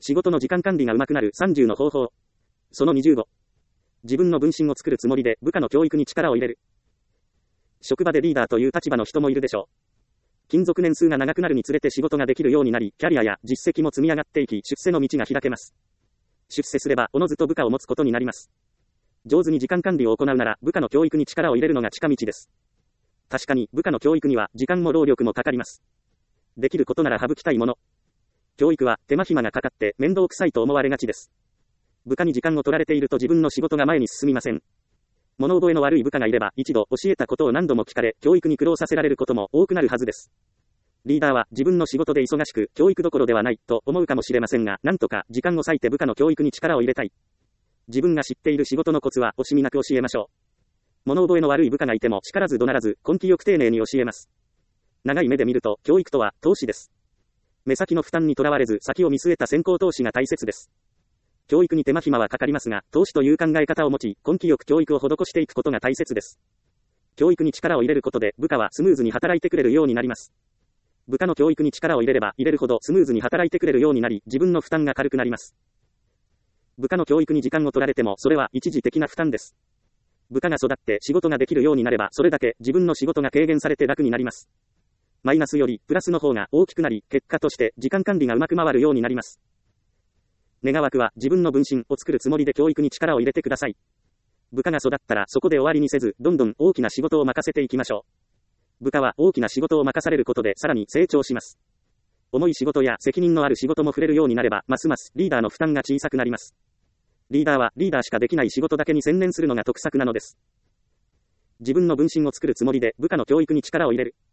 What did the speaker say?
仕事の時間管理が上手くなる30の方法。その25。自分の分身を作るつもりで部下の教育に力を入れる。職場でリーダーという立場の人もいるでしょう。勤続年数が長くなるにつれて仕事ができるようになり、キャリアや実績も積み上がっていき、出世の道が開けます。出世すれば、おのずと部下を持つことになります。上手に時間管理を行うなら、部下の教育に力を入れるのが近道です。確かに、部下の教育には、時間も労力もかかります。できることなら省きたいもの。教育は、手間暇がかかって、面倒くさいと思われがちです。部下に時間を取られていると自分の仕事が前に進みません。物覚えの悪い部下がいれば、一度教えたことを何度も聞かれ、教育に苦労させられることも多くなるはずです。リーダーは自分の仕事で忙しく、教育どころではない、と思うかもしれませんが、なんとか時間を割いて部下の教育に力を入れたい。自分が知っている仕事のコツは惜しみなく教えましょう。物覚えの悪い部下がいても叱らず怒鳴らず、根気よく丁寧に教えます。長い目で見ると、教育とは投資です。目先の負担にとらわれず、先を見据えた先行投資が大切です。教育に手間暇はかかりますが、投資という考え方を持ち、根気よく教育を施していくことが大切です。教育に力を入れることで、部下はスムーズに働いてくれるようになります。部下の教育に力を入れれば入れるほどスムーズに働いてくれるようになり、自分の負担が軽くなります。部下の教育に時間を取られても、それは一時的な負担です。部下が育って仕事ができるようになれば、それだけ自分の仕事が軽減されて楽になります。マイナスよりプラスの方が大きくなり、結果として時間管理がうまく回るようになります。願わくは自分の分身を作るつもりで教育に力を入れてください。部下が育ったらそこで終わりにせず、どんどん大きな仕事を任せていきましょう。部下は大きな仕事を任されることでさらに成長します。重い仕事や責任のある仕事も触れるようになれば、ますますリーダーの負担が小さくなります。リーダーはリーダーしかできない仕事だけに専念するのが得策なのです。自分の分身を作るつもりで部下の教育に力を入れる。